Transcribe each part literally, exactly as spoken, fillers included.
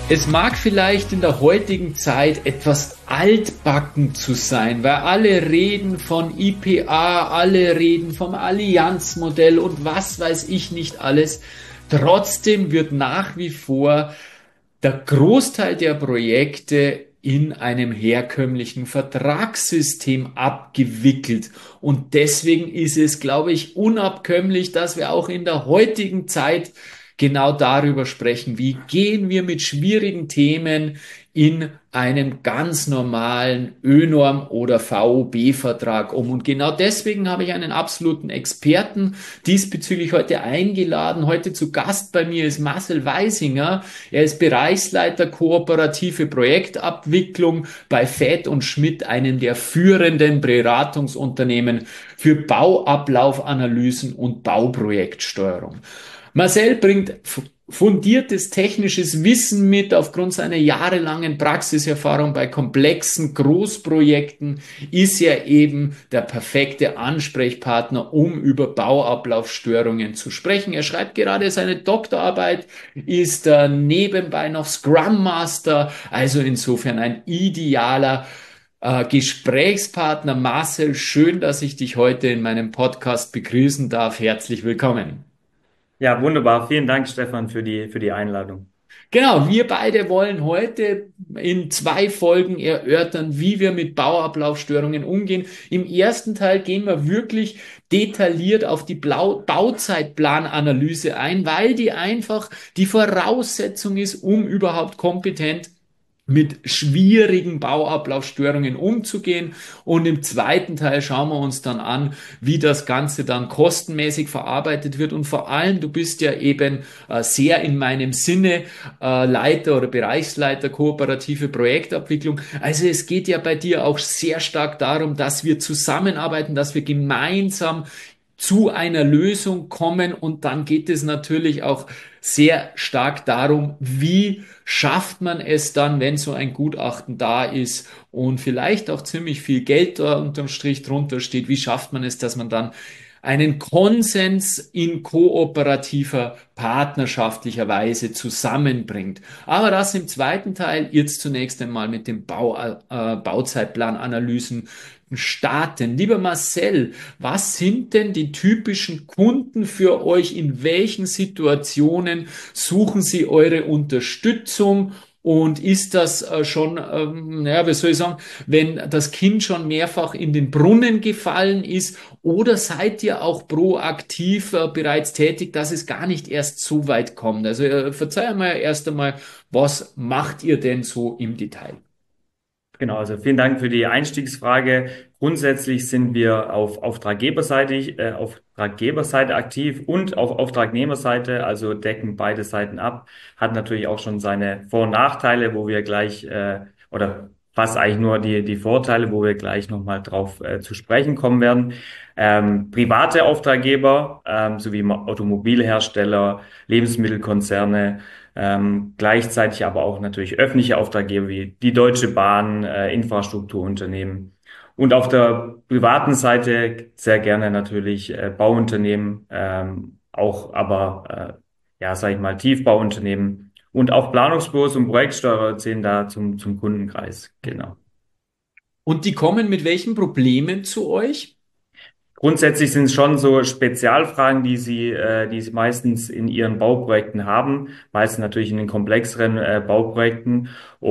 Es mag vielleicht in der heutigen Zeit etwas altbacken zu sein, weil alle reden von I P A, alle reden vom Allianzmodell und was weiß ich nicht alles. Trotzdem wird nach wie vor der Großteil der Projekte in einem herkömmlichen Vertragssystem abgewickelt. Und deswegen ist es, glaube ich, unabkömmlich, dass wir auch in der heutigen Zeit genau darüber sprechen, wie gehen wir mit schwierigen Themen in einem ganz normalen ÖNORM oder V O B-Vertrag um. Und genau deswegen habe ich einen absoluten Experten diesbezüglich heute eingeladen. Heute zu Gast bei mir ist Marcel Weisinger. Er ist Bereichsleiter kooperative Projektabwicklung bei Fett und Schmidt, einem der führenden Beratungsunternehmen für Bauablaufanalysen und Bauprojektsteuerung. Marcel bringt fundiertes technisches Wissen mit aufgrund seiner jahrelangen Praxiserfahrung bei komplexen Großprojekten, ist er eben der perfekte Ansprechpartner, um über Bauablaufstörungen zu sprechen. Er schreibt gerade seine Doktorarbeit, ist äh, nebenbei noch Scrum Master, also insofern ein idealer äh, Gesprächspartner. Marcel, schön, dass ich dich heute in meinem Podcast begrüßen darf. Herzlich willkommen. Ja, wunderbar. Vielen Dank, Stefan, für die, für die Einladung. Genau, wir beide wollen heute in zwei Folgen erörtern, wie wir mit Bauablaufstörungen umgehen. Im ersten Teil gehen wir wirklich detailliert auf die Blau Bauzeitplananalyse ein, weil die einfach die Voraussetzung ist, um überhaupt kompetent mit schwierigen Bauablaufstörungen umzugehen. Und im zweiten Teil schauen wir uns dann an, wie das Ganze dann kostenmäßig verarbeitet wird. Und vor allem, du bist ja eben äh, sehr in meinem Sinne äh, Leiter oder Bereichsleiter kooperative Projektabwicklung. Also es geht ja bei dir auch sehr stark darum, dass wir zusammenarbeiten, dass wir gemeinsam zu einer Lösung kommen, und dann geht es natürlich auch sehr stark darum, wie schafft man es dann, wenn so ein Gutachten da ist und vielleicht auch ziemlich viel Geld da unterm Strich drunter steht, wie schafft man es, dass man dann einen Konsens in kooperativer, partnerschaftlicher Weise zusammenbringt. Aber das im zweiten Teil, jetzt zunächst einmal mit den Bau, äh, Bauzeitplananalysen starten. Lieber Marcel, was sind denn die typischen Kunden für euch? In welchen Situationen suchen sie eure Unterstützung? Und ist das äh, schon, ähm, naja, wie soll ich sagen, wenn das Kind schon mehrfach in den Brunnen gefallen ist, oder seid ihr auch proaktiv äh, bereits tätig, dass es gar nicht erst so weit kommt? Also äh, verzeih mal erst einmal, was macht ihr denn so im Detail? Genau, also vielen Dank für die Einstiegsfrage. Grundsätzlich sind wir auf Auftraggeberseite, äh, Auftraggeberseite aktiv und auf Auftragnehmerseite, also decken beide Seiten ab. Hat natürlich auch schon seine Vor- und Nachteile, wo wir gleich, äh, oder fast eigentlich nur die, die Vorteile, wo wir gleich nochmal drauf äh, zu sprechen kommen werden. Ähm, private Auftraggeber, ähm, sowie Automobilhersteller, Lebensmittelkonzerne, ähm, gleichzeitig aber auch natürlich öffentliche Auftraggeber wie die Deutsche Bahn, äh, Infrastrukturunternehmen. Und auf der privaten Seite sehr gerne natürlich äh, Bauunternehmen, ähm, auch aber, äh, ja, sage ich mal, Tiefbauunternehmen und auch Planungsbüros und Projektsteuerer zählen da zum, zum Kundenkreis. Genau. Und die kommen mit welchen Problemen zu euch? Grundsätzlich sind es schon so Spezialfragen, die Sie, äh, die Sie meistens in Ihren Bauprojekten haben, meistens natürlich in den komplexeren äh, Bauprojekten.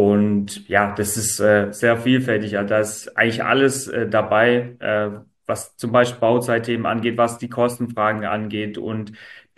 Und ja, das ist äh, sehr vielfältig. Also da ist eigentlich alles äh, dabei, äh, was zum Beispiel Bauzeitthemen angeht, was die Kostenfragen angeht und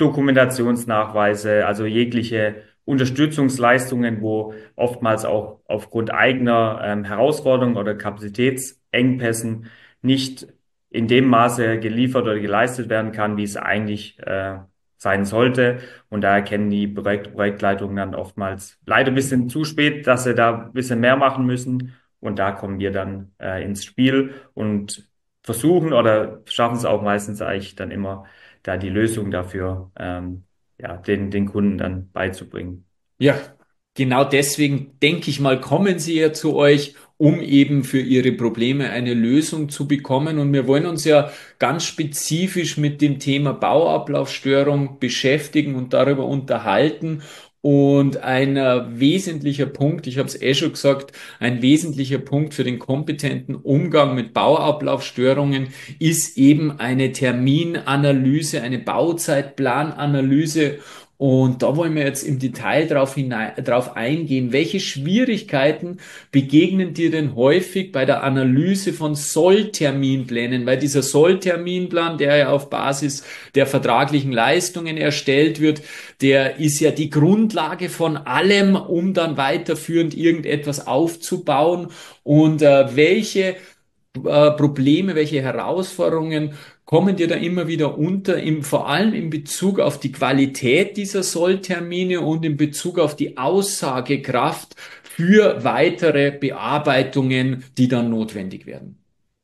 Dokumentationsnachweise, also jegliche Unterstützungsleistungen, wo oftmals auch aufgrund eigener ähm, Herausforderungen oder Kapazitätsengpässen nicht in dem Maße geliefert oder geleistet werden kann, wie es eigentlich äh, sein sollte. Und da erkennen die Projekt Projektleitungen dann oftmals leider ein bisschen zu spät, dass sie da ein bisschen mehr machen müssen. Und da kommen wir dann äh, ins Spiel und versuchen oder schaffen es auch meistens eigentlich dann immer, da die Lösung dafür ähm, ja, den, den Kunden dann beizubringen. Ja, genau deswegen denke ich mal, kommen sie ja zu euch, um eben für ihre Probleme eine Lösung zu bekommen. Und wir wollen uns ja ganz spezifisch mit dem Thema Bauablaufstörung beschäftigen und darüber unterhalten. Und ein äh, wesentlicher Punkt, ich habe es eh schon gesagt, ein wesentlicher Punkt für den kompetenten Umgang mit Bauablaufstörungen ist eben eine Terminanalyse, eine Bauzeitplananalyse. Und da wollen wir jetzt im Detail drauf hinein, drauf eingehen. Welche Schwierigkeiten begegnen dir denn häufig bei der Analyse von Sollterminplänen? Weil dieser Sollterminplan, der ja auf Basis der vertraglichen Leistungen erstellt wird, der ist ja die Grundlage von allem, um dann weiterführend irgendetwas aufzubauen. Und äh, welche äh, Probleme, welche Herausforderungen kommen dir da immer wieder unter, im, vor allem in Bezug auf die Qualität dieser Solltermine und in Bezug auf die Aussagekraft für weitere Bearbeitungen, die dann notwendig werden?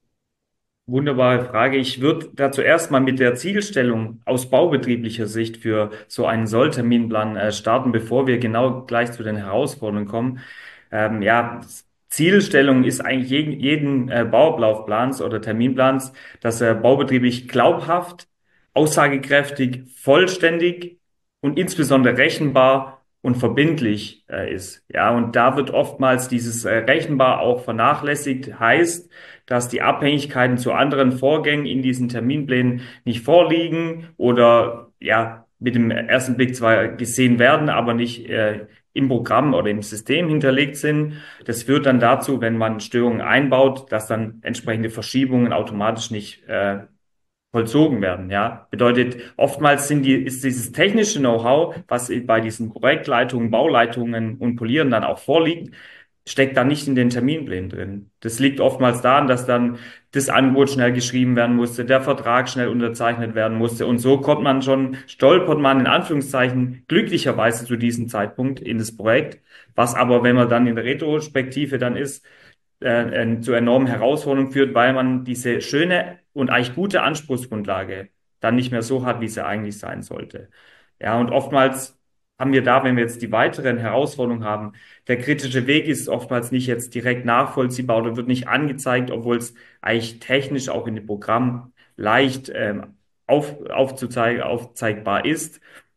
Wunderbare Frage. Ich würde da zuerst mal mit der Zielstellung aus baubetrieblicher Sicht für so einen Sollterminplan äh, starten, bevor wir genau gleich zu den Herausforderungen kommen. Ähm, ja, Zielstellung ist eigentlich jeden, jeden äh, Bauablaufplans oder Terminplans, dass er baubetrieblich glaubhaft, aussagekräftig, vollständig und insbesondere rechenbar und verbindlich äh, ist. Ja, und da wird oftmals dieses äh, rechenbar auch vernachlässigt, heißt, dass die Abhängigkeiten zu anderen Vorgängen in diesen Terminplänen nicht vorliegen oder ja mit dem ersten Blick zwar gesehen werden, aber nicht äh, im Programm oder im System hinterlegt sind. Das führt dann dazu, wenn man Störungen einbaut, dass dann entsprechende Verschiebungen automatisch nicht äh, vollzogen werden. Ja, bedeutet, oftmals sind die, ist dieses technische Know-how, was bei diesen Projektleitungen, Bauleitungen und Polieren dann auch vorliegt, steckt da nicht in den Terminplänen drin. Das liegt oftmals daran, dass dann das Angebot schnell geschrieben werden musste, der Vertrag schnell unterzeichnet werden musste und so kommt man schon, stolpert man in Anführungszeichen glücklicherweise zu diesem Zeitpunkt in das Projekt, was aber, wenn man dann in der Retrospektive dann ist, äh, zu enormen Herausforderungen führt, weil man diese schöne und eigentlich gute Anspruchsgrundlage dann nicht mehr so hat, wie sie eigentlich sein sollte. Ja, und oftmals haben wir da, wenn wir jetzt die weiteren Herausforderungen haben, der kritische Weg ist oftmals nicht jetzt direkt nachvollziehbar oder wird nicht angezeigt, obwohl es eigentlich technisch auch in dem Programm leicht ähm, auf, aufzuzeig, aufzeigbar ist.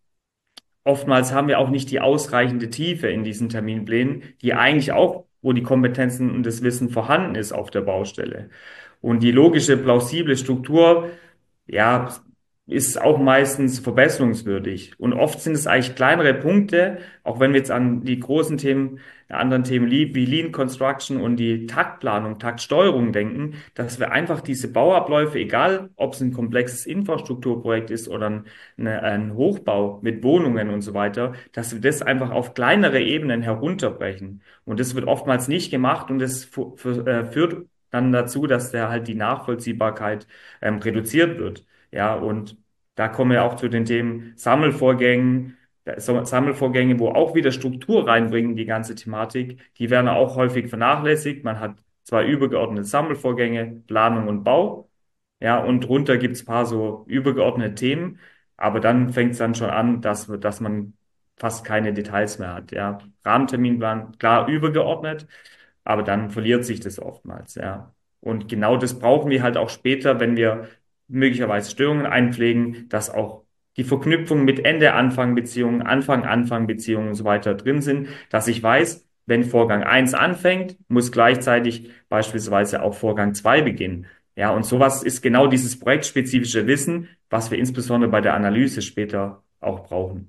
Oftmals haben wir auch nicht die ausreichende Tiefe in diesen Terminplänen, die eigentlich auch, wo die Kompetenzen und das Wissen vorhanden ist auf der Baustelle. Und die logische, plausible Struktur, ja, ist auch meistens verbesserungswürdig. Und oft sind es eigentlich kleinere Punkte, auch wenn wir jetzt an die großen Themen, anderen Themen wie Lean Construction und die Taktplanung, Taktsteuerung denken, dass wir einfach diese Bauabläufe, egal ob es ein komplexes Infrastrukturprojekt ist oder ein, eine, ein Hochbau mit Wohnungen und so weiter, dass wir das einfach auf kleinere Ebenen herunterbrechen. Und das wird oftmals nicht gemacht und das fu- fu- äh, führt dann dazu, dass der halt die Nachvollziehbarkeit ähm, reduziert wird. Ja, und da kommen wir auch zu den Themen Sammelvorgängen, äh, so- Sammelvorgänge, wo auch wieder Struktur reinbringen, die ganze Thematik. Die werden auch häufig vernachlässigt. Man hat zwei übergeordnete Sammelvorgänge, Planung und Bau. Ja, und drunter gibt's ein paar so übergeordnete Themen. Aber dann fängt es dann schon an, dass, dass man fast keine Details mehr hat. Ja, Rahmenterminplan, klar übergeordnet, aber dann verliert sich das oftmals. Ja. Und genau das brauchen wir halt auch später, wenn wir möglicherweise Störungen einpflegen, dass auch die Verknüpfung mit Ende-Anfang-Beziehungen, Anfang-Anfang-Beziehungen und so weiter drin sind, dass ich weiß, wenn Vorgang eins anfängt, muss gleichzeitig beispielsweise auch Vorgang zwei beginnen. Ja, und sowas ist genau dieses projektspezifische Wissen, was wir insbesondere bei der Analyse später auch brauchen.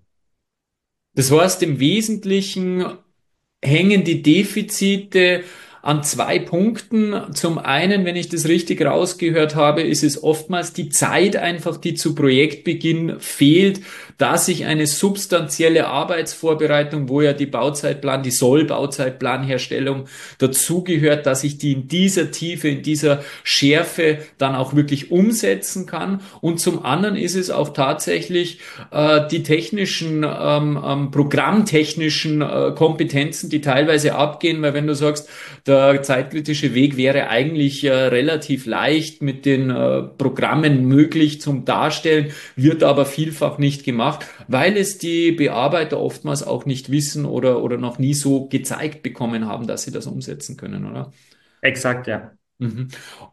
Das heißt, im Wesentlichen hängen die Defizite an zwei Punkten. Zum einen, wenn ich das richtig rausgehört habe, ist es oftmals die Zeit einfach, die zu Projektbeginn fehlt, dass ich eine substanzielle Arbeitsvorbereitung, wo ja die Bauzeitplan, die Soll-Bauzeitplanherstellung dazugehört, dass ich die in dieser Tiefe, in dieser Schärfe dann auch wirklich umsetzen kann. Und zum anderen ist es auch tatsächlich äh, die technischen, ähm, ähm, programmtechnischen äh, Kompetenzen, die teilweise abgehen, weil wenn du sagst, der zeitkritische Weg wäre eigentlich äh, relativ leicht mit den äh, Programmen möglich zum Darstellen, wird aber vielfach nicht gemacht, weil es die Bearbeiter oftmals auch nicht wissen oder, oder noch nie so gezeigt bekommen haben, dass sie das umsetzen können, oder? Exakt, ja. Mhm.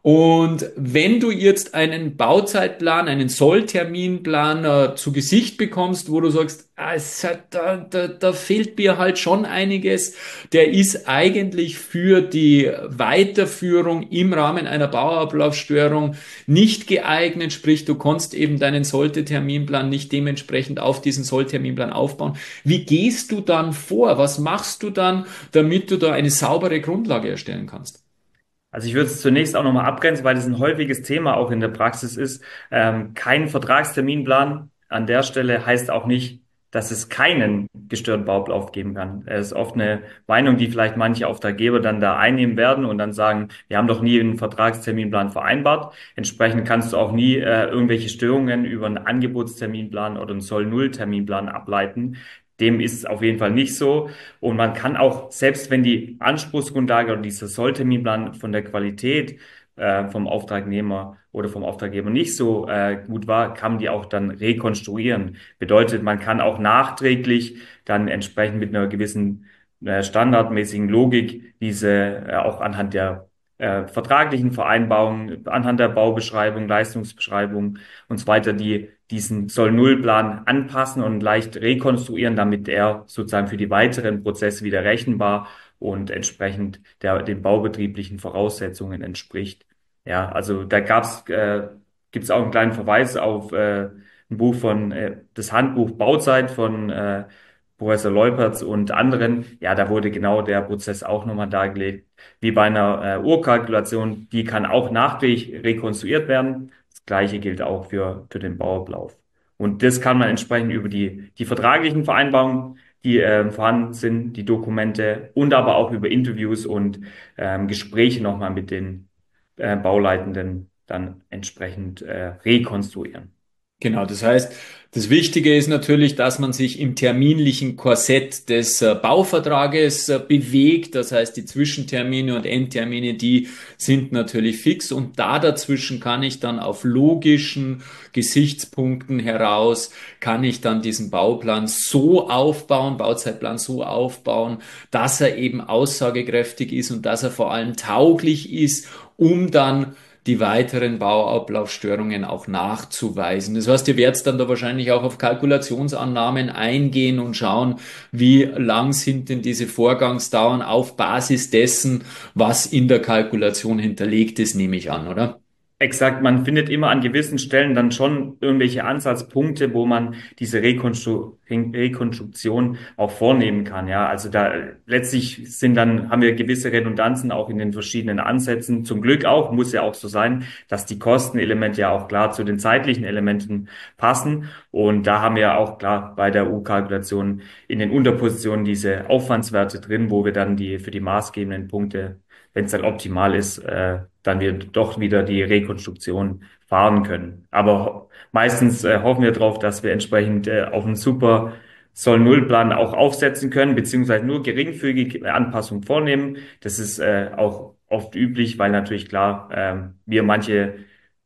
Und wenn du jetzt einen Bauzeitplan, einen Sollterminplan äh, zu Gesicht bekommst, wo du sagst, ah, es hat, da, da, da fehlt mir halt schon einiges, der ist eigentlich für die Weiterführung im Rahmen einer Bauablaufstörung nicht geeignet, sprich, du kannst eben deinen Sollterminplan nicht dementsprechend auf diesen Sollterminplan aufbauen. Wie gehst du dann vor? Was machst du dann, damit du da eine saubere Grundlage erstellen kannst? Also ich würde es zunächst auch nochmal abgrenzen, weil das ein häufiges Thema auch in der Praxis ist. Ähm, kein Vertragsterminplan an der Stelle heißt auch nicht, dass es keinen gestörten Bauablauf geben kann. Es ist oft eine Meinung, die vielleicht manche Auftraggeber dann da einnehmen werden und dann sagen, wir haben doch nie einen Vertragsterminplan vereinbart. Entsprechend kannst du auch nie äh, irgendwelche Störungen über einen Angebotsterminplan oder einen Soll-Null-Terminplan ableiten. Dem ist auf jeden Fall nicht so. Und man kann auch, selbst wenn die Anspruchsgrundlage oder dieser Sollterminplan von der Qualität äh, vom Auftragnehmer oder vom Auftraggeber nicht so äh, gut war, kann man die auch dann rekonstruieren. Bedeutet, man kann auch nachträglich dann entsprechend mit einer gewissen äh, standardmäßigen Logik diese äh, auch anhand der äh, vertraglichen Vereinbarungen, anhand der Baubeschreibung, Leistungsbeschreibung und so weiter, die diesen Soll-Null-Plan anpassen und leicht rekonstruieren, damit er sozusagen für die weiteren Prozesse wieder rechenbar und entsprechend der, den baubetrieblichen Voraussetzungen entspricht. Ja, also da gab's, äh, gibt's auch einen kleinen Verweis auf äh, ein Buch von, äh, das Handbuch Bauzeit von äh, Professor Leupertz und anderen. Ja, da wurde genau der Prozess auch nochmal dargelegt, wie bei einer äh, Urkalkulation. Die kann auch nachträglich rekonstruiert werden. Das Gleiche gilt auch für, für den Bauablauf. Und das kann man entsprechend über die, die vertraglichen Vereinbarungen, die äh, vorhanden sind, die Dokumente und aber auch über Interviews und ähm, Gespräche nochmal mit den äh, Bauleitenden dann entsprechend äh, rekonstruieren. Genau, das heißt, das Wichtige ist natürlich, dass man sich im terminlichen Korsett des äh, Bauvertrages äh, bewegt. Das heißt, die Zwischentermine und Endtermine, die sind natürlich fix. Und da dazwischen kann ich dann auf logischen Gesichtspunkten heraus, kann ich dann diesen Bauplan so aufbauen, Bauzeitplan so aufbauen, dass er eben aussagekräftig ist und dass er vor allem tauglich ist, um dann die weiteren Bauablaufstörungen auch nachzuweisen. Das heißt, ihr werdet dann da wahrscheinlich auch auf Kalkulationsannahmen eingehen und schauen, wie lang sind denn diese Vorgangsdauern auf Basis dessen, was in der Kalkulation hinterlegt ist, nehme ich an, oder? Exakt, man findet immer an gewissen Stellen dann schon irgendwelche Ansatzpunkte, wo man diese Rekonstru Rekonstruktion auch vornehmen kann. Ja, also da letztlich sind dann, haben wir gewisse Redundanzen auch in den verschiedenen Ansätzen. Zum Glück auch, muss ja auch so sein, dass die Kostenelemente ja auch klar zu den zeitlichen Elementen passen. Und da haben wir auch klar bei der U-Kalkulation in den Unterpositionen diese Aufwandswerte drin, wo wir dann die für die maßgebenden Punkte, wenn es dann optimal ist, äh, dann wir doch wieder die Rekonstruktion fahren können. Aber meistens äh, hoffen wir darauf, dass wir entsprechend äh, auf einen super Soll-Null-Plan auch aufsetzen können, beziehungsweise nur geringfügige Anpassungen vornehmen. Das ist äh, auch oft üblich, weil natürlich klar äh, wir manche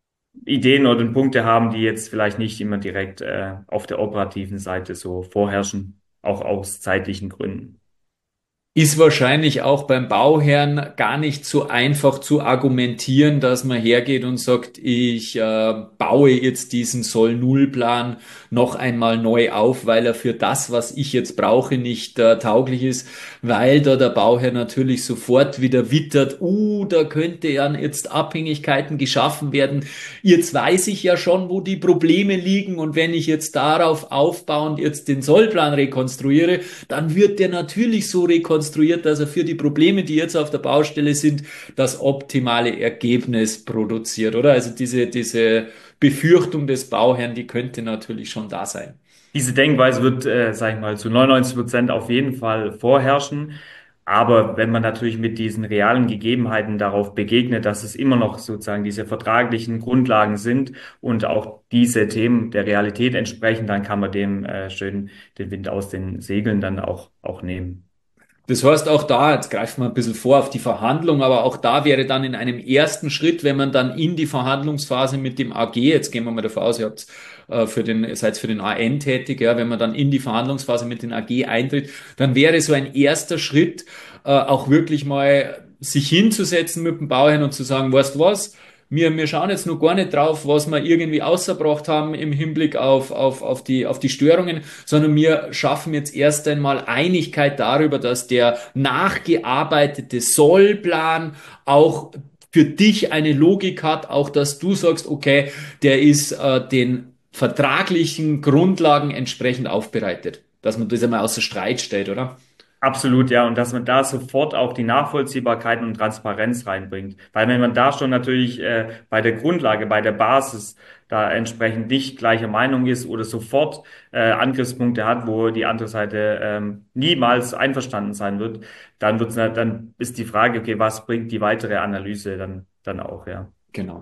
Ideen oder Punkte haben, die jetzt vielleicht nicht immer direkt äh, auf der operativen Seite so vorherrschen, auch aus zeitlichen Gründen. Ist wahrscheinlich auch beim Bauherrn gar nicht so einfach zu argumentieren, dass man hergeht und sagt, ich äh, baue jetzt diesen Soll-Null-Plan noch einmal neu auf, weil er für das, was ich jetzt brauche, nicht äh, tauglich ist, weil da der Bauherr natürlich sofort wieder wittert, uh, da könnte ja jetzt Abhängigkeiten geschaffen werden. Jetzt weiß ich ja schon, wo die Probleme liegen und wenn ich jetzt darauf aufbauend jetzt den Sollplan rekonstruiere, dann wird der natürlich so rekonstruiert, dass er für die Probleme, die jetzt auf der Baustelle sind, das optimale Ergebnis produziert, oder? Also diese, diese Befürchtung des Bauherrn, die könnte natürlich schon da sein. Diese Denkweise wird, äh, sag ich mal, zu neunundneunzig Prozent auf jeden Fall vorherrschen. Aber wenn man natürlich mit diesen realen Gegebenheiten darauf begegnet, dass es immer noch sozusagen diese vertraglichen Grundlagen sind und auch diese Themen der Realität entsprechen, dann kann man dem äh, schön den Wind aus den Segeln dann auch, auch nehmen. Das heißt, auch da, jetzt greifen wir ein bisschen vor auf die Verhandlung, aber auch da wäre dann in einem ersten Schritt, wenn man dann in die Verhandlungsphase mit dem A G, jetzt gehen wir mal davon aus, ihr habt äh, für den, ihr seid für den A N tätig, ja, wenn man dann in die Verhandlungsphase mit dem A G eintritt, dann wäre so ein erster Schritt äh, auch wirklich mal sich hinzusetzen mit dem Bauherrn und zu sagen, weißt du was, wir, wir schauen jetzt noch gar nicht drauf, was wir irgendwie außerbracht haben im Hinblick auf, auf, auf die, auf die Störungen, sondern wir schaffen jetzt erst einmal Einigkeit darüber, dass der nachgearbeitete Sollplan auch für dich eine Logik hat, auch dass du sagst, okay, der ist äh, den vertraglichen Grundlagen entsprechend aufbereitet. Dass man das einmal außer Streit stellt, oder? Absolut, ja. Und dass man da sofort auch die Nachvollziehbarkeit und Transparenz reinbringt. Weil wenn man da schon natürlich äh, bei der Grundlage, bei der Basis da entsprechend nicht gleicher Meinung ist oder sofort äh, Angriffspunkte hat, wo die andere Seite ähm, niemals einverstanden sein wird, dann wird's, dann ist die Frage, okay, was bringt die weitere Analyse dann, dann auch, ja. Genau.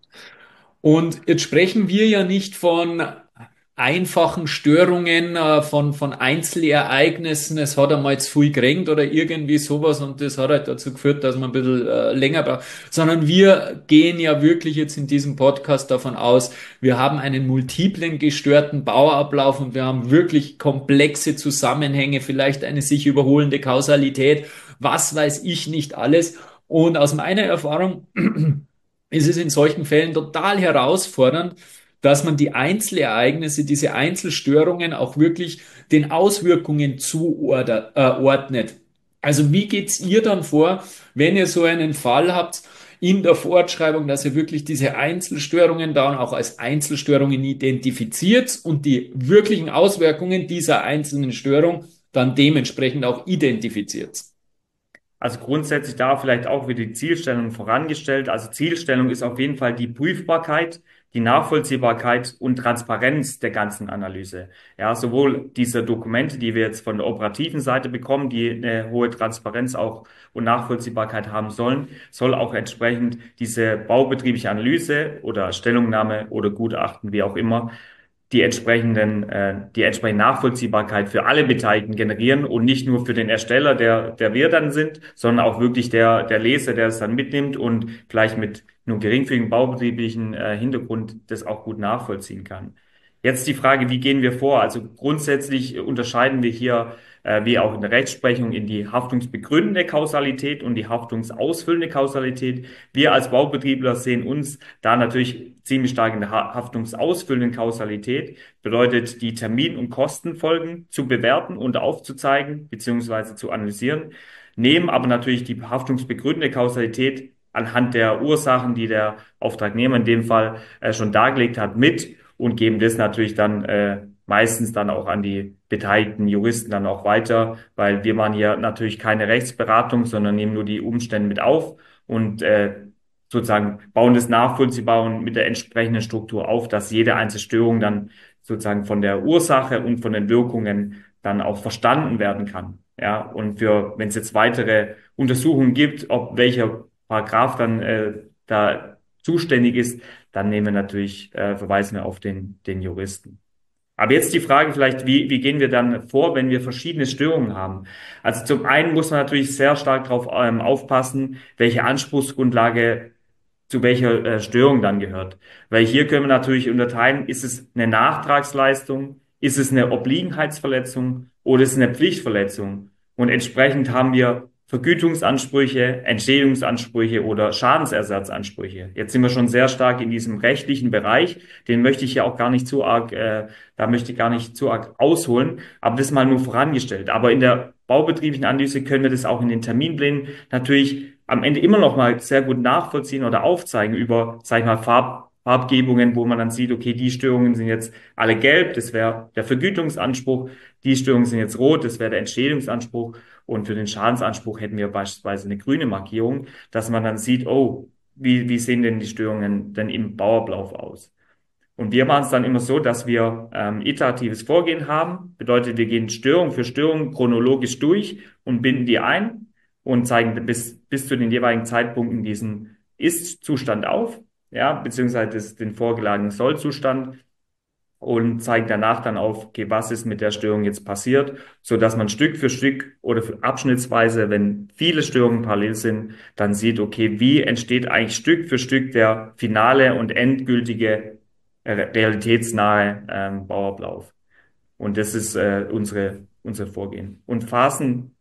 Und jetzt sprechen wir ja nicht von einfachen Störungen, äh, von, von Einzelereignissen. Es hat einmal zu viel geregnet oder irgendwie sowas und das hat halt dazu geführt, dass man ein bisschen äh, länger braucht. Sondern wir gehen ja wirklich jetzt in diesem Podcast davon aus, wir haben einen multiplen gestörten Bauablauf und wir haben wirklich komplexe Zusammenhänge, vielleicht eine sich überholende Kausalität, was weiß ich nicht alles. Und aus meiner Erfahrung ist es in solchen Fällen total herausfordernd, dass man die Einzelereignisse, diese Einzelstörungen auch wirklich den Auswirkungen zuordnet. Also wie geht's ihr dann vor, wenn ihr so einen Fall habt in der Fortschreibung, dass ihr wirklich diese Einzelstörungen dann auch als Einzelstörungen identifiziert und die wirklichen Auswirkungen dieser einzelnen Störung dann dementsprechend auch identifiziert? Also grundsätzlich da vielleicht auch wieder die Zielstellung vorangestellt. Also Zielstellung ist auf jeden Fall die Prüfbarkeit, die Nachvollziehbarkeit und Transparenz der ganzen Analyse. Ja, sowohl diese Dokumente, die wir jetzt von der operativen Seite bekommen, die eine hohe Transparenz auch und Nachvollziehbarkeit haben sollen, soll auch entsprechend diese baubetriebliche Analyse oder Stellungnahme oder Gutachten, wie auch immer, die entsprechenden, äh, die entsprechende Nachvollziehbarkeit für alle Beteiligten generieren und nicht nur für den Ersteller, der, der wir dann sind, sondern auch wirklich der, der Leser, der es dann mitnimmt und vielleicht mit nur geringfügigen baubetrieblichen äh, Hintergrund das auch gut nachvollziehen kann. Jetzt die Frage, wie gehen wir vor? Also grundsätzlich unterscheiden wir hier, äh, wie auch in der Rechtsprechung, in die haftungsbegründende Kausalität und die haftungsausfüllende Kausalität. Wir als Baubetriebler sehen uns da natürlich ziemlich stark in der ha haftungsausfüllenden Kausalität. Bedeutet, die Termin- und Kostenfolgen zu bewerten und aufzuzeigen beziehungsweise zu analysieren, nehmen aber natürlich die haftungsbegründende Kausalität anhand der Ursachen, die der Auftragnehmer in dem Fall äh, schon dargelegt hat, mit und geben das natürlich dann äh, meistens dann auch an die beteiligten Juristen dann auch weiter, weil wir machen hier natürlich keine Rechtsberatung, sondern nehmen nur die Umstände mit auf und äh, sozusagen bauen das nachvollziehbar und mit der entsprechenden Struktur auf, dass jede einzelne Störung dann sozusagen von der Ursache und von den Wirkungen dann auch verstanden werden kann. Ja, und für, wenn es jetzt weitere Untersuchungen gibt, ob welcher Paragraph dann äh, da zuständig ist, dann nehmen wir natürlich, äh, verweisen wir auf den, den Juristen. Aber jetzt die Frage vielleicht, wie, wie gehen wir dann vor, wenn wir verschiedene Störungen haben? Also zum einen muss man natürlich sehr stark darauf ähm, aufpassen, welche Anspruchsgrundlage zu welcher äh, Störung dann gehört. Weil hier können wir natürlich unterteilen, ist es eine Nachtragsleistung, ist es eine Obliegenheitsverletzung oder ist es eine Pflichtverletzung? Und entsprechend haben wir Vergütungsansprüche, Entschädigungsansprüche oder Schadensersatzansprüche. Jetzt sind wir schon sehr stark in diesem rechtlichen Bereich. Den möchte ich ja auch gar nicht zu arg, äh, da möchte ich gar nicht zu arg ausholen, aber das mal nur vorangestellt. Aber in der baubetrieblichen Analyse können wir das auch in den Terminplänen natürlich am Ende immer noch mal sehr gut nachvollziehen oder aufzeigen über, sag ich mal, Farb, Farbgebungen, wo man dann sieht, okay, die Störungen sind jetzt alle gelb, das wäre der Vergütungsanspruch, die Störungen sind jetzt rot, das wäre der Entschädigungsanspruch und für den Schadensanspruch hätten wir beispielsweise eine grüne Markierung, dass man dann sieht, oh, wie, wie sehen denn die Störungen denn im Bauablauf aus? Und wir machen es dann immer so, dass wir ähm, iteratives Vorgehen haben. Bedeutet, wir gehen Störung für Störung chronologisch durch und binden die ein und zeigen bis, bis zu den jeweiligen Zeitpunkten diesen Ist-Zustand auf, ja, beziehungsweise das, den vorgelagenen Soll-Zustand und zeigen danach dann auf, okay, was ist mit der Störung jetzt passiert, so dass man Stück für Stück oder für abschnittsweise, wenn viele Störungen parallel sind, dann sieht, okay, wie entsteht eigentlich Stück für Stück der finale und endgültige äh, realitätsnahe ähm, Bauablauf. Und das ist äh, unsere, unser Vorgehen. Und Phasen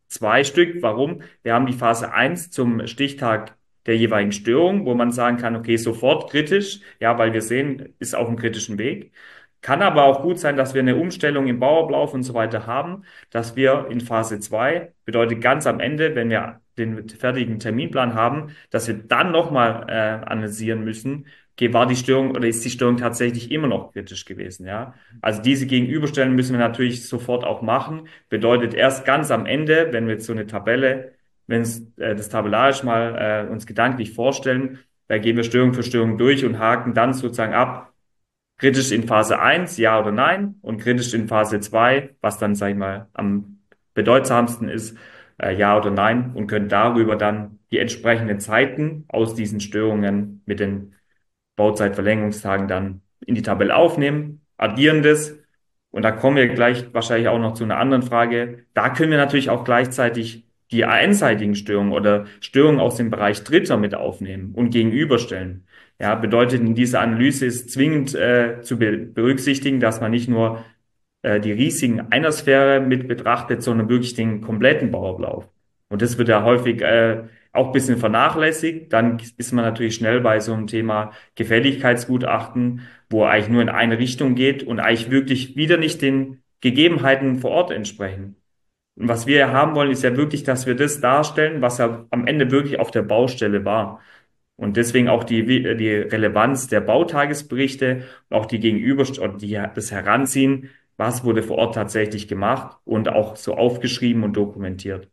zwei Stück. Warum? Wir haben die Phase eins zum Stichtag der jeweiligen Störung, wo man sagen kann, okay, sofort kritisch, ja, weil wir sehen, ist auf einem kritischen Weg. Kann aber auch gut sein, dass wir eine Umstellung im Bauablauf und so weiter haben, dass wir in Phase zwei, bedeutet ganz am Ende, wenn wir den fertigen Terminplan haben, dass wir dann nochmal äh, analysieren müssen, okay, war die Störung oder ist die Störung tatsächlich immer noch kritisch gewesen, ja? Also diese Gegenüberstellung müssen wir natürlich sofort auch machen. Bedeutet erst ganz am Ende, wenn wir jetzt so eine Tabelle, wenn es äh, das tabellarisch mal äh, uns gedanklich vorstellen, da gehen wir Störung für Störung durch und haken dann sozusagen ab, kritisch in Phase eins, ja oder nein, und kritisch in Phase zwei, was dann, sag ich mal, am bedeutsamsten ist, äh, ja oder nein, und können darüber dann die entsprechenden Zeiten aus diesen Störungen mit den Bauzeitverlängerungstagen dann in die Tabelle aufnehmen, addieren das. Und da kommen wir gleich wahrscheinlich auch noch zu einer anderen Frage. Da können wir natürlich auch gleichzeitig die einseitigen Störungen oder Störungen aus dem Bereich Dritter mit aufnehmen und gegenüberstellen. Ja, bedeutet in dieser Analyse ist zwingend äh, zu be berücksichtigen, dass man nicht nur äh, die Risiken einer Sphäre mit betrachtet, sondern wirklich den kompletten Bauablauf. Und das wird ja häufig äh, auch ein bisschen vernachlässigt. Dann ist man natürlich schnell bei so einem Thema Gefälligkeitsgutachten, wo eigentlich nur in eine Richtung geht und eigentlich wirklich wieder nicht den Gegebenheiten vor Ort entsprechen. Und was wir ja haben wollen, ist ja wirklich, dass wir das darstellen, was ja am Ende wirklich auf der Baustelle war. Und deswegen auch die, die Relevanz der Bautagesberichte und auch die Gegenüber, und die, das Heranziehen, was wurde vor Ort tatsächlich gemacht und auch so aufgeschrieben und dokumentiert.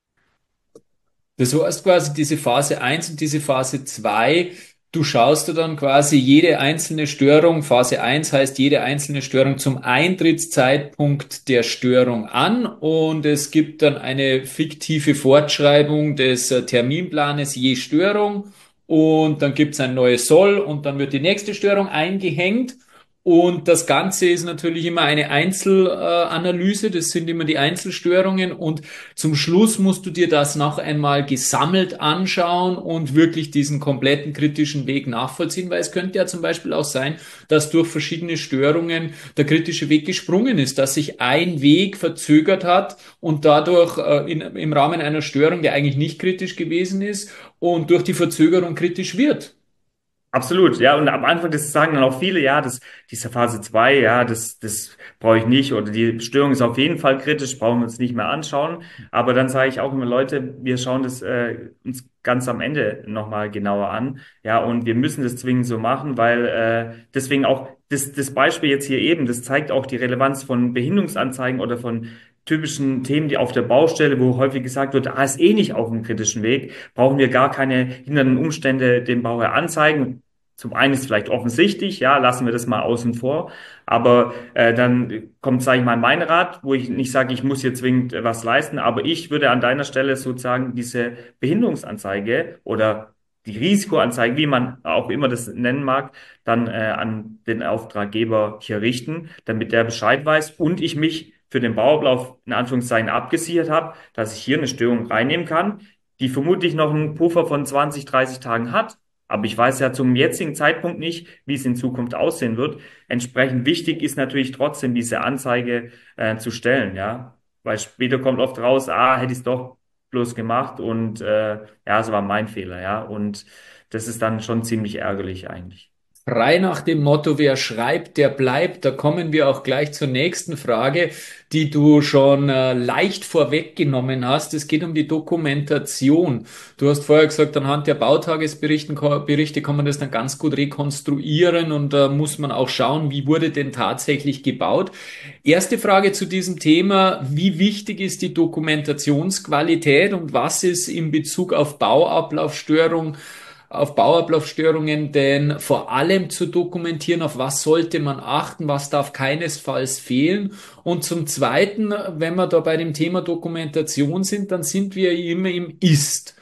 Das heißt quasi diese Phase eins und diese Phase zwei. Du schaust dir dann quasi jede einzelne Störung, Phase eins heißt jede einzelne Störung zum Eintrittszeitpunkt der Störung an und es gibt dann eine fiktive Fortschreibung des äh, Terminplanes je Störung und dann gibt es ein neues Soll und dann wird die nächste Störung eingehängt. Und das Ganze ist natürlich immer eine Einzelanalyse, das sind immer die Einzelstörungen und zum Schluss musst du dir das noch einmal gesammelt anschauen und wirklich diesen kompletten kritischen Weg nachvollziehen, weil es könnte ja zum Beispiel auch sein, dass durch verschiedene Störungen der kritische Weg gesprungen ist, dass sich ein Weg verzögert hat und dadurch äh, in, im Rahmen einer Störung, der eigentlich nicht kritisch gewesen ist und durch die Verzögerung kritisch wird. Absolut, ja, und am Anfang, das sagen dann auch viele, ja, das, diese Phase zwei, ja, das, das brauche ich nicht, oder die Störung ist auf jeden Fall kritisch, brauchen wir uns nicht mehr anschauen. Aber dann sage ich auch immer, Leute, wir schauen das äh, uns ganz am Ende nochmal genauer an, ja, und wir müssen das zwingend so machen, weil äh, deswegen auch das, das Beispiel jetzt hier eben, das zeigt auch die Relevanz von Behinderungsanzeigen oder von typischen Themen, die auf der Baustelle, wo häufig gesagt wird, ah, ist eh nicht auf dem kritischen Weg, brauchen wir gar keine hindernden Umstände dem Bauherr anzeigen. Zum einen ist vielleicht offensichtlich, ja, lassen wir das mal außen vor, aber äh, dann kommt, sage ich mal, mein Rat, wo ich nicht sage, ich muss hier zwingend äh, was leisten, aber ich würde an deiner Stelle sozusagen diese Behinderungsanzeige oder die Risikoanzeige, wie man auch immer das nennen mag, dann äh, an den Auftraggeber hier richten, damit der Bescheid weiß und ich mich für den Bauablauf in Anführungszeichen abgesichert habe, dass ich hier eine Störung reinnehmen kann, die vermutlich noch einen Puffer von zwanzig, dreißig Tagen hat. Aber ich weiß ja zum jetzigen Zeitpunkt nicht, wie es in Zukunft aussehen wird. Entsprechend wichtig ist natürlich trotzdem diese Anzeige äh, zu stellen, ja. Weil später kommt oft raus, ah, hätte ich es doch bloß gemacht und äh, ja, es war mein Fehler, ja. Und das ist dann schon ziemlich ärgerlich eigentlich. Frei nach dem Motto, wer schreibt, der bleibt. Da kommen wir auch gleich zur nächsten Frage, die du schon äh, leicht vorweggenommen hast. Es geht um die Dokumentation. Du hast vorher gesagt, anhand der Bautagesberichte Berichte kann man das dann ganz gut rekonstruieren und da äh, muss man auch schauen, wie wurde denn tatsächlich gebaut. Erste Frage zu diesem Thema, wie wichtig ist die Dokumentationsqualität und was ist in Bezug auf Bauablaufstörung auf Bauablaufstörungen denn vor allem zu dokumentieren, auf was sollte man achten, was darf keinesfalls fehlen. Und zum Zweiten, wenn wir da bei dem Thema Dokumentation sind, dann sind wir immer im Ist.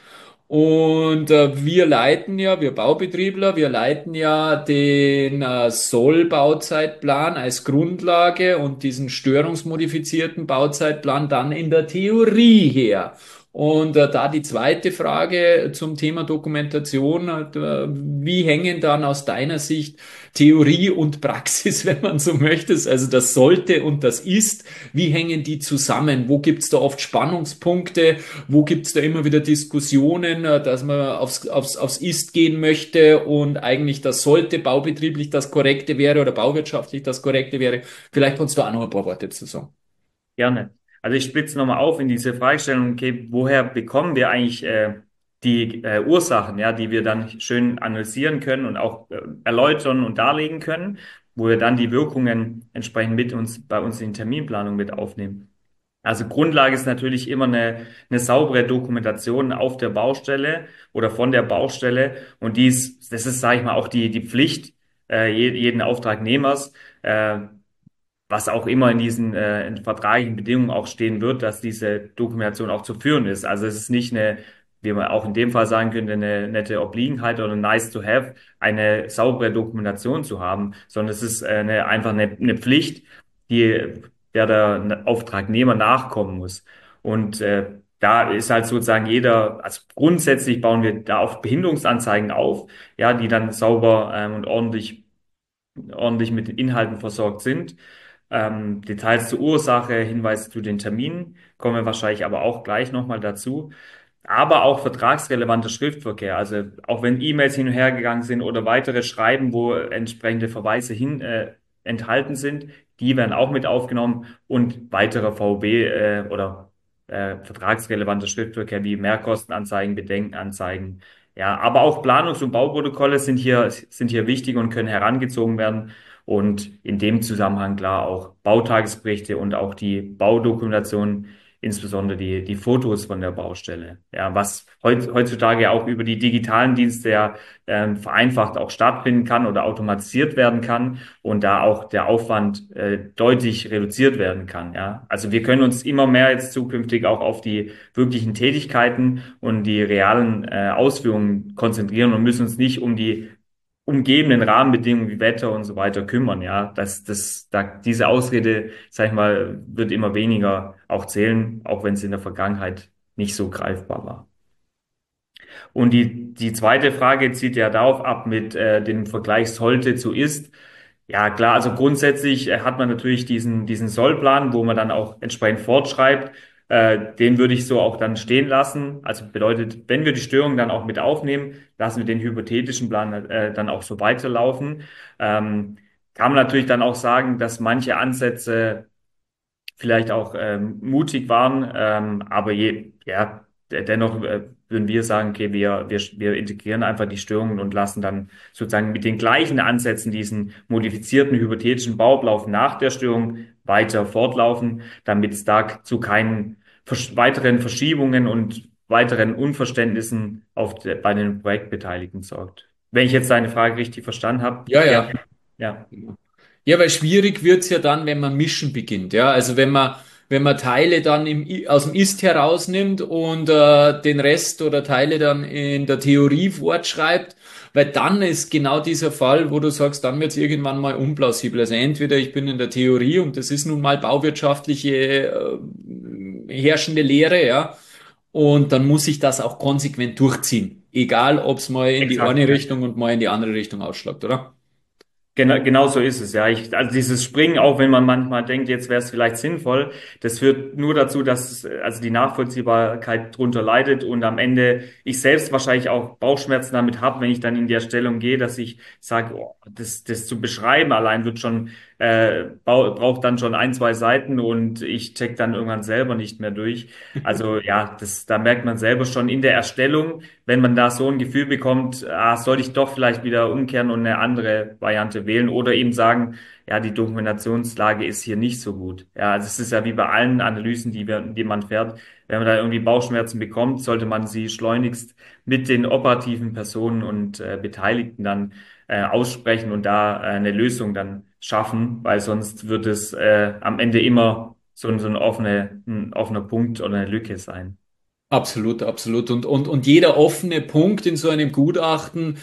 Und äh, wir leiten ja, wir Baubetriebler, wir leiten ja den äh, Soll-Bauzeitplan als Grundlage und diesen störungsmodifizierten Bauzeitplan dann in der Theorie her. Und äh, da die zweite Frage zum Thema Dokumentation, äh, wie hängen dann aus deiner Sicht Theorie und Praxis, wenn man so möchte, also das sollte und das ist, wie hängen die zusammen? Wo gibt's da oft Spannungspunkte? Wo gibt's da immer wieder Diskussionen, äh, dass man aufs, aufs, aufs Ist gehen möchte und eigentlich das sollte baubetrieblich das Korrekte wäre oder bauwirtschaftlich das Korrekte wäre? Vielleicht kannst du auch noch ein paar Worte zu sagen. Gerne. Also ich splitze nochmal auf in diese Fragestellung, okay, woher bekommen wir eigentlich äh, die äh, Ursachen, ja, die wir dann schön analysieren können und auch äh, erläutern und darlegen können, wo wir dann die Wirkungen entsprechend mit uns bei uns in Terminplanung mit aufnehmen. Also Grundlage ist natürlich immer eine, eine saubere Dokumentation auf der Baustelle oder von der Baustelle. Und dies, das ist, sage ich mal, auch die, die Pflicht äh, je- jeden Auftragnehmers, äh, was auch immer in diesen äh, in vertraglichen Bedingungen auch stehen wird, dass diese Dokumentation auch zu führen ist. Also es ist nicht eine, wie man auch in dem Fall sagen könnte, eine nette Obliegenheit oder nice to have, eine saubere Dokumentation zu haben, sondern es ist äh, eine, einfach eine, eine Pflicht, die der der Auftragnehmer nachkommen muss. Und äh, da ist halt sozusagen jeder, also grundsätzlich bauen wir da auch Behinderungsanzeigen auf, ja, die dann sauber ähm, und ordentlich ordentlich mit den Inhalten versorgt sind. Ähm, Details zur Ursache, Hinweise zu den Terminen, kommen wir wahrscheinlich aber auch gleich nochmal dazu. Aber auch vertragsrelevanter Schriftverkehr, also auch wenn E-Mails hin und her gegangen sind oder weitere Schreiben, wo entsprechende Verweise hin äh, enthalten sind, die werden auch mit aufgenommen und weitere V B äh, oder äh, vertragsrelevanter Schriftverkehr wie Mehrkostenanzeigen, Bedenkenanzeigen, ja, aber auch Planungs- und Bauprotokolle sind hier, sind hier wichtig und können herangezogen werden. Und in dem Zusammenhang klar auch Bautagesberichte und auch die Baudokumentation, insbesondere die, die Fotos von der Baustelle. Ja, was heut, heutzutage auch über die digitalen Dienste ja ähm, vereinfacht auch stattfinden kann oder automatisiert werden kann und da auch der Aufwand äh, deutlich reduziert werden kann. Ja, also wir können uns immer mehr jetzt zukünftig auch auf die wirklichen Tätigkeiten und die realen äh, Ausführungen konzentrieren und müssen uns nicht um die umgebenden Rahmenbedingungen wie Wetter und so weiter kümmern. Ja, das, das, da, diese Ausrede, sag ich mal, wird immer weniger auch zählen, auch wenn es in der Vergangenheit nicht so greifbar war. Und die, die zweite Frage zieht ja darauf ab mit äh, dem Vergleich sollte zu ist. Ja, klar, also grundsätzlich äh, hat man natürlich diesen, diesen Sollplan, wo man dann auch entsprechend fortschreibt. Äh, den würde ich so auch dann stehen lassen. Also bedeutet, wenn wir die Störung dann auch mit aufnehmen, lassen wir den hypothetischen Plan äh, dann auch so weiterlaufen. Ähm, kann man natürlich dann auch sagen, dass manche Ansätze vielleicht auch ähm, mutig waren, ähm, aber je, ja, de- dennoch äh, würden wir sagen, okay, wir, wir, wir integrieren einfach die Störungen und lassen dann sozusagen mit den gleichen Ansätzen diesen modifizierten hypothetischen Bauablauf nach der Störung weiter fortlaufen, damit es da zu keinen versch weiteren Verschiebungen und weiteren Unverständnissen auf de, bei den Projektbeteiligten sorgt. Wenn ich jetzt deine Frage richtig verstanden habe, Ja, gerne. ja. Ja, Ja, weil schwierig wird's ja dann, wenn man mischen beginnt. Ja, also wenn man wenn man Teile dann im, I- aus dem Ist herausnimmt und äh, den Rest oder Teile dann in der Theorie fortschreibt, weil dann ist genau dieser Fall, wo du sagst, dann wird's irgendwann mal unplausibel. Also entweder ich bin in der Theorie und das ist nun mal bauwirtschaftliche äh, herrschende Lehre, ja, und dann muss ich das auch konsequent durchziehen, egal ob's mal in die exakt. eine Richtung und mal in die andere Richtung ausschlagt, oder? Genau, genau so ist es, ja. Ich, also dieses Springen, auch wenn man manchmal denkt, jetzt wäre es vielleicht sinnvoll, das führt nur dazu, dass äh, also die Nachvollziehbarkeit drunter leidet und am Ende ich selbst wahrscheinlich auch Bauchschmerzen damit habe, wenn ich dann in der Stellung gehe, dass ich sage, oh, das, das zu beschreiben allein wird schon, äh, bau- braucht dann schon ein, zwei Seiten und ich check dann irgendwann selber nicht mehr durch. Also ja, das, da merkt man selber schon in der Erstellung, wenn man da so ein Gefühl bekommt, ah, soll ich doch vielleicht wieder umkehren und eine andere Variante wählen oder eben sagen, ja, die Dokumentationslage ist hier nicht so gut. Ja, also es ist ja wie bei allen Analysen, die wir, die man fährt. Wenn man da irgendwie Bauchschmerzen bekommt, sollte man sie schleunigst mit den operativen Personen und äh, Beteiligten dann äh, aussprechen und da äh, eine Lösung dann schaffen, weil sonst wird es äh, am Ende immer so, ein- so ein offene, ein offener Punkt oder eine Lücke sein. Absolut, absolut. Und, und, und jeder offene Punkt in so einem Gutachten,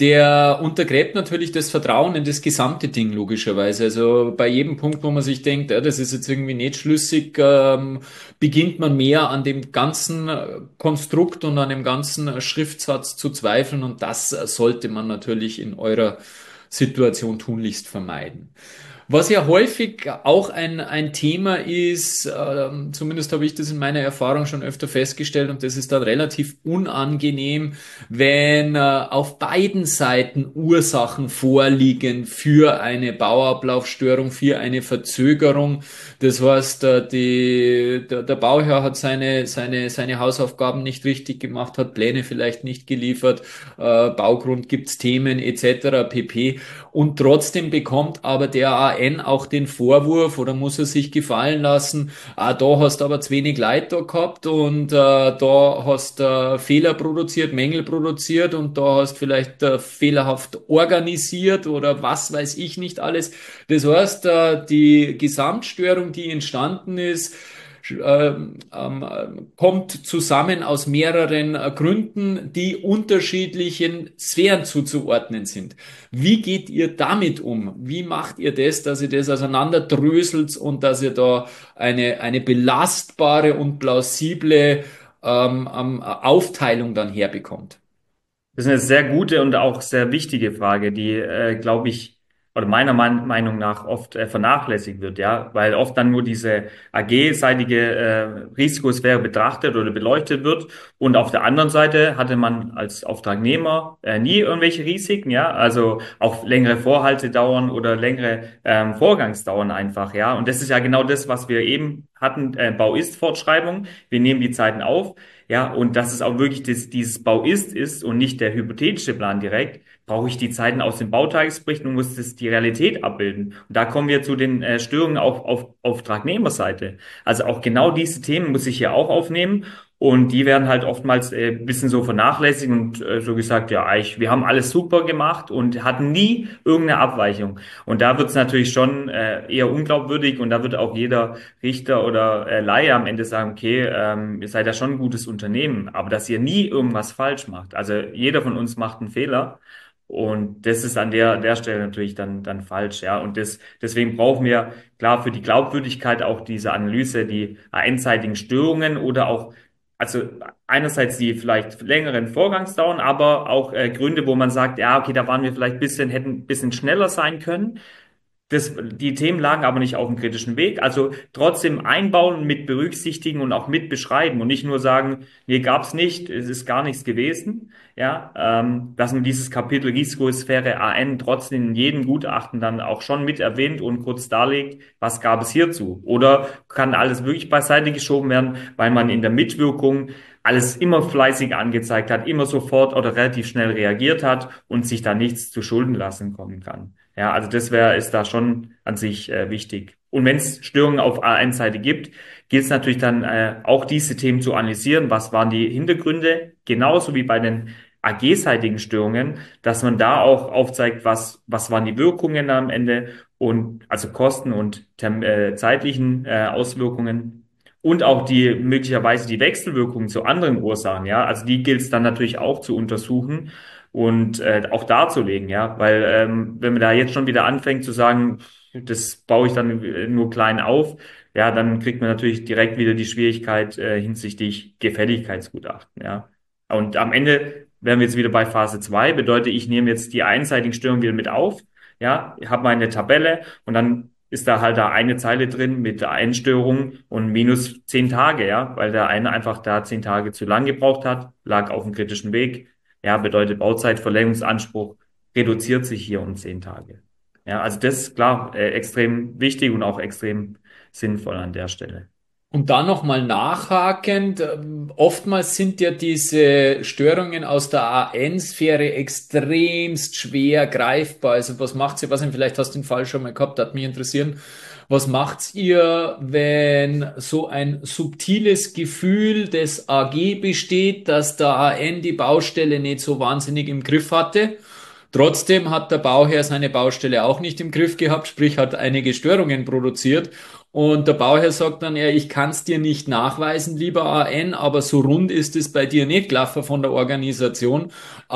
der untergräbt natürlich das Vertrauen in das gesamte Ding, logischerweise. Also bei jedem Punkt, wo man sich denkt, ja, das ist jetzt irgendwie nicht schlüssig, ähm, beginnt man mehr an dem ganzen äh, Konstrukt und an dem ganzen äh, Schriftsatz zu zweifeln. Und das äh, sollte man natürlich in eurer Situation tunlichst vermeiden. Was ja häufig auch ein, ein Thema ist, ähm, zumindest habe ich das in meiner Erfahrung schon öfter festgestellt, und das ist dann relativ unangenehm, wenn äh, auf beiden Seiten Ursachen vorliegen für eine Bauablaufstörung, für eine Verzögerung. Das heißt, äh, die, der, der Bauherr hat seine, seine, seine Hausaufgaben nicht richtig gemacht, hat Pläne vielleicht nicht geliefert, äh, Baugrund gibt's Themen et cetera pp. Und trotzdem bekommt aber der A N auch den Vorwurf oder muss er sich gefallen lassen, ah, da hast du aber zu wenig Leute gehabt und äh, da hast äh, Fehler produziert, Mängel produziert und da hast vielleicht äh, fehlerhaft organisiert oder was weiß ich nicht alles. Das heißt, äh, die Gesamtstörung, die entstanden ist, ähm, ähm, kommt zusammen aus mehreren äh, Gründen, die unterschiedlichen Sphären zuzuordnen sind. Wie geht ihr damit um? Wie macht ihr das, dass ihr das auseinanderdröselt und dass ihr da eine, eine belastbare und plausible ähm, ähm, Aufteilung dann herbekommt? Das ist eine sehr gute und auch sehr wichtige Frage, die, äh, glaube ich, oder meiner Mein- Meinung nach oft äh, vernachlässigt wird, ja, weil oft dann nur diese A G-seitige äh, Risikosphäre betrachtet oder beleuchtet wird und auf der anderen Seite hatte man als Auftragnehmer äh, nie irgendwelche Risiken, ja, also auch längere Vorhaltedauern oder längere ähm, Vorgangsdauern einfach, ja, und das ist ja genau das, was wir eben hatten, äh, Bau-Ist-Fortschreibung. Wir nehmen die Zeiten auf. Ja, und dass es auch wirklich das, dieses Bau-Ist ist und nicht der hypothetische Plan direkt, brauche ich die Zeiten aus den Bautagesberichten und muss das die Realität abbilden. Und da kommen wir zu den äh, Störungen auf, auf Auftragnehmerseite. Also auch genau diese Themen muss ich hier auch aufnehmen. Und die werden halt oftmals äh, ein bisschen so vernachlässigt und äh, so gesagt, ja, eigentlich, wir haben alles super gemacht und hatten nie irgendeine Abweichung. Und da wird es natürlich schon äh, eher unglaubwürdig und da wird auch jeder Richter oder äh, Laie am Ende sagen, okay, ähm, ihr seid ja schon ein gutes Unternehmen, aber dass ihr nie irgendwas falsch macht. Also jeder von uns macht einen Fehler und das ist an der, der Stelle natürlich dann, dann falsch, ja. Und das, deswegen brauchen wir klar für die Glaubwürdigkeit auch diese Analyse, die einseitigen Störungen oder auch also einerseits die vielleicht längeren Vorgangsdauern, aber auch äh, Gründe, wo man sagt, ja, okay, da waren wir vielleicht ein bisschen, hätten ein bisschen schneller sein können. Das, die Themen lagen aber nicht auf dem kritischen Weg. Also trotzdem einbauen, mit berücksichtigen und auch mit beschreiben und nicht nur sagen, nee, gab's nicht, es ist gar nichts gewesen. Ja, ähm, dass man dieses Kapitel Risikosphäre A N trotzdem in jedem Gutachten dann auch schon mit erwähnt und kurz darlegt, was gab es hierzu. Oder kann alles wirklich beiseite geschoben werden, weil man in der Mitwirkung alles immer fleißig angezeigt hat, immer sofort oder relativ schnell reagiert hat und sich da nichts zu Schulden lassen kommen kann. Ja, also das wäre, ist da schon an sich äh, wichtig. Und wenn es Störungen auf A eins Seite gibt, gilt es natürlich dann äh, auch diese Themen zu analysieren. Was waren die Hintergründe? Genauso wie bei den A G-seitigen Störungen, dass man da auch aufzeigt, was, was waren die Wirkungen am Ende und also Kosten und term, äh, zeitlichen äh, Auswirkungen und auch die möglicherweise die Wechselwirkungen zu anderen Ursachen. Ja, also die gilt es dann natürlich auch zu untersuchen und äh, auch darzulegen, ja, weil ähm, wenn man da jetzt schon wieder anfängt zu sagen, das baue ich dann nur klein auf, ja, dann kriegt man natürlich direkt wieder die Schwierigkeit äh, hinsichtlich Gefälligkeitsgutachten, ja. Und am Ende wären wir jetzt wieder bei Phase zwei, bedeutet, ich nehme jetzt die einseitigen Störungen wieder mit auf, ja, ich habe meine Tabelle und dann ist da halt da eine Zeile drin mit der Einstörung und minus zehn Tage, ja, weil der eine einfach da zehn Tage zu lang gebraucht hat, lag auf dem kritischen Weg. Ja, bedeutet Bauzeitverlängerungsanspruch reduziert sich hier um zehn Tage. Ja, also das ist klar, äh, extrem wichtig und auch extrem sinnvoll an der Stelle. Und dann nochmal nachhakend, ähm, oftmals sind ja diese Störungen aus der A N-Sphäre extremst schwer greifbar. Also was macht ihr, was ihr, vielleicht hast du den Fall schon mal gehabt, hat mich interessieren. Was macht ihr, wenn so ein subtiles Gefühl des A G besteht, dass der A N die Baustelle nicht so wahnsinnig im Griff hatte? Trotzdem hat der Bauherr seine Baustelle auch nicht im Griff gehabt, sprich hat einige Störungen produziert. Und der Bauherr sagt dann, ja, ich kann es dir nicht nachweisen, lieber A N, aber so rund ist es bei dir nicht gelaufen von der Organisation.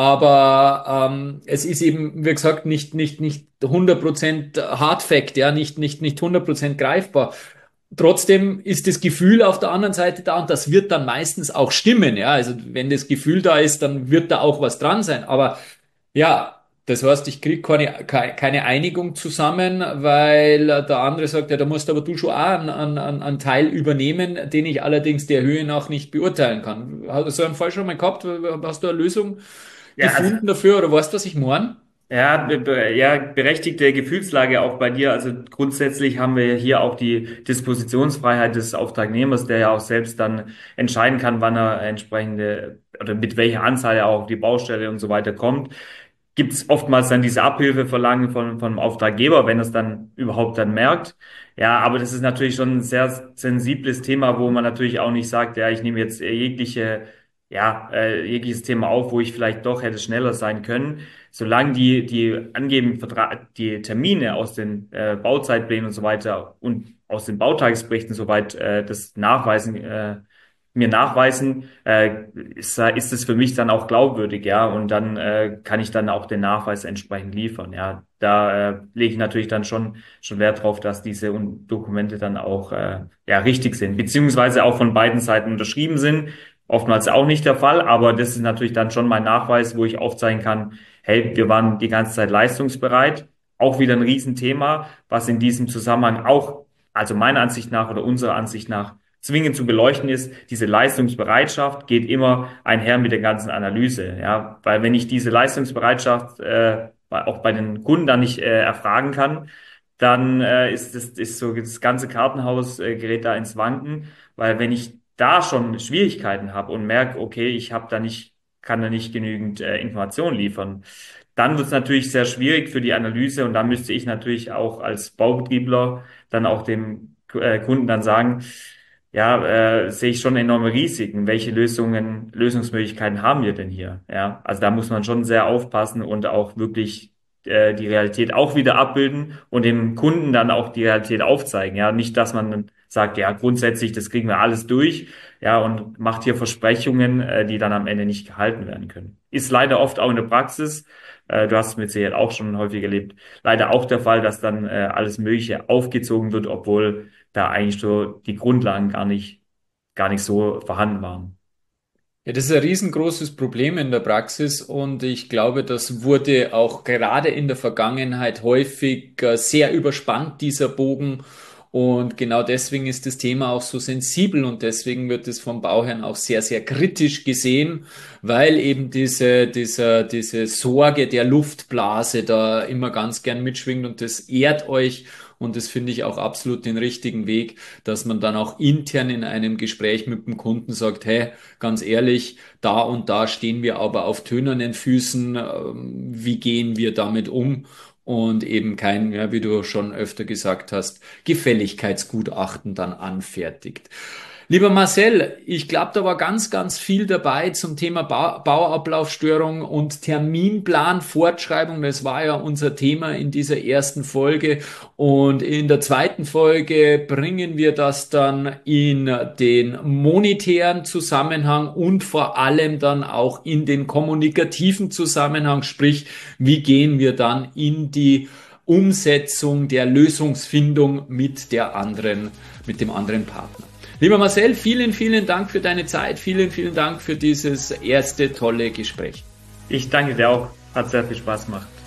Aber ähm, es ist eben, wie gesagt, nicht nicht nicht hundert Prozent Hard Fact, ja, nicht nicht nicht hundert Prozent greifbar. Trotzdem ist das Gefühl auf der anderen Seite da und das wird dann meistens auch stimmen, ja. Also wenn das Gefühl da ist, dann wird da auch was dran sein. Aber ja, das heißt, ich krieg keine, keine keine Einigung zusammen, weil der andere sagt, ja, da musst aber du schon auch einen, einen, einen Teil übernehmen, den ich allerdings der Höhe nach nicht beurteilen kann. Hast du so einen Fall schon mal gehabt? Hast du eine Lösung Ja, also gefunden dafür oder weißt du, was ich meine? Ja, be be ja, berechtigte Gefühlslage auch bei dir. Also grundsätzlich haben wir hier auch die Dispositionsfreiheit des Auftragnehmers, der ja auch selbst dann entscheiden kann, wann er entsprechende oder mit welcher Anzahl er auch auf die Baustelle und so weiter kommt. Gibt es oftmals dann diese Abhilfeverlangen von, vom Auftraggeber, wenn er es dann überhaupt dann merkt. Ja, aber das ist natürlich schon ein sehr sensibles Thema, wo man natürlich auch nicht sagt, ja, ich nehme jetzt jegliche, ja, äh, jegliches Thema auf, wo ich vielleicht doch hätte schneller sein können. Solange die, die angeben, Vertra- die Termine aus den äh, Bauzeitplänen und so weiter und aus den Bautagesberichten soweit äh, das nachweisen, äh, mir nachweisen, äh, ist, ist es für mich dann auch glaubwürdig, ja, und dann äh, kann ich dann auch den Nachweis entsprechend liefern, ja. Da äh, lege ich natürlich dann schon schon Wert drauf, dass diese Un- Dokumente dann auch äh, ja richtig sind, beziehungsweise auch von beiden Seiten unterschrieben sind. Oftmals auch nicht der Fall, aber das ist natürlich dann schon mein Nachweis, wo ich aufzeigen kann, hey, wir waren die ganze Zeit leistungsbereit. Auch wieder ein Riesenthema, was in diesem Zusammenhang auch, also meiner Ansicht nach oder unserer Ansicht nach, zwingend zu beleuchten ist. Diese Leistungsbereitschaft geht immer einher mit der ganzen Analyse, ja, weil wenn ich diese Leistungsbereitschaft äh, auch bei den Kunden dann nicht äh, erfragen kann, dann äh, ist das ist so das ganze Kartenhaus äh, gerät da ins Wanken, weil wenn ich da schon Schwierigkeiten habe und merke, okay, ich habe da nicht kann da nicht genügend äh, Informationen liefern, dann wird es natürlich sehr schwierig für die Analyse und da müsste ich natürlich auch als Baubetriebler dann auch dem äh, Kunden dann sagen, ja, äh, sehe ich schon enorme Risiken. Welche Lösungen, Lösungsmöglichkeiten haben wir denn hier? Ja, also da muss man schon sehr aufpassen und auch wirklich äh, die Realität auch wieder abbilden und dem Kunden dann auch die Realität aufzeigen. Ja, nicht, dass man dann sagt, ja, grundsätzlich, das kriegen wir alles durch, ja, und macht hier Versprechungen, äh, die dann am Ende nicht gehalten werden können. Ist leider oft auch in der Praxis, äh, du hast es mit Sicherheit auch schon häufig erlebt, leider auch der Fall, dass dann äh, alles Mögliche aufgezogen wird, obwohl da eigentlich so die Grundlagen gar nicht, gar nicht so vorhanden waren. Ja, das ist ein riesengroßes Problem in der Praxis und ich glaube, das wurde auch gerade in der Vergangenheit häufig äh, sehr überspannt, dieser Bogen. Und genau deswegen ist das Thema auch so sensibel und deswegen wird es vom Bauherrn auch sehr, sehr kritisch gesehen, weil eben diese, diese, diese Sorge der Luftblase da immer ganz gern mitschwingt und das ehrt euch. Und das finde ich auch absolut den richtigen Weg, dass man dann auch intern in einem Gespräch mit dem Kunden sagt, hey, ganz ehrlich, da und da stehen wir aber auf tönernen Füßen. ähm, Wie gehen wir damit um? Und eben kein, ja, wie du schon öfter gesagt hast, Gefälligkeitsgutachten dann anfertigt. Lieber Marcel, ich glaube, da war ganz, ganz viel dabei zum Thema Bau Bauablaufstörung und Terminplan, Fortschreibung. Das war ja unser Thema in dieser ersten Folge. Und in der zweiten Folge bringen wir das dann in den monetären Zusammenhang und vor allem dann auch in den kommunikativen Zusammenhang. Sprich, wie gehen wir dann in die Umsetzung der Lösungsfindung mit der anderen, mit dem anderen Partner. Lieber Marcel, vielen, vielen Dank für deine Zeit. Vielen, vielen Dank für dieses erste tolle Gespräch. Ich danke dir auch. Hat sehr viel Spaß gemacht.